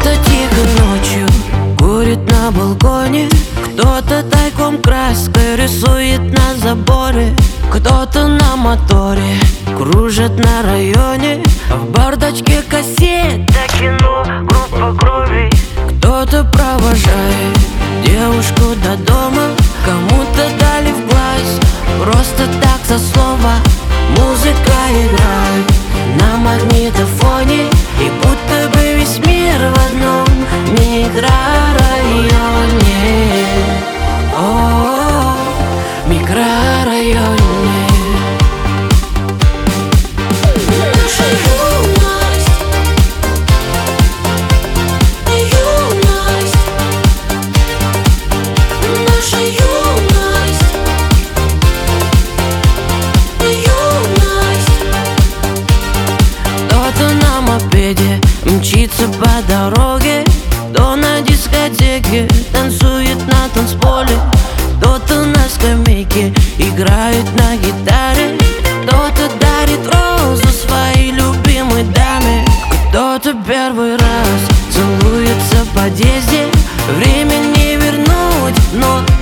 Кто-то тихо ночью курит на балконе, кто-то тайком краской рисует на заборе, кто-то на моторе кружит на районе, а в бардачке кассета кино, группа крови. Кто-то провожает девушку до дома, кому-то дали в глаз просто так за слово. Музыка играет на магнитофоне, и будто бы весь мир в одном микрорайоне. О, микрорайоне. Мчится по дороге, кто на дискотеке танцует на танцполе, кто-то на скамейке играет на гитаре, кто-то дарит розу своей любимой даме, кто-то первый раз целуется в подъезде. Время не вернуть, но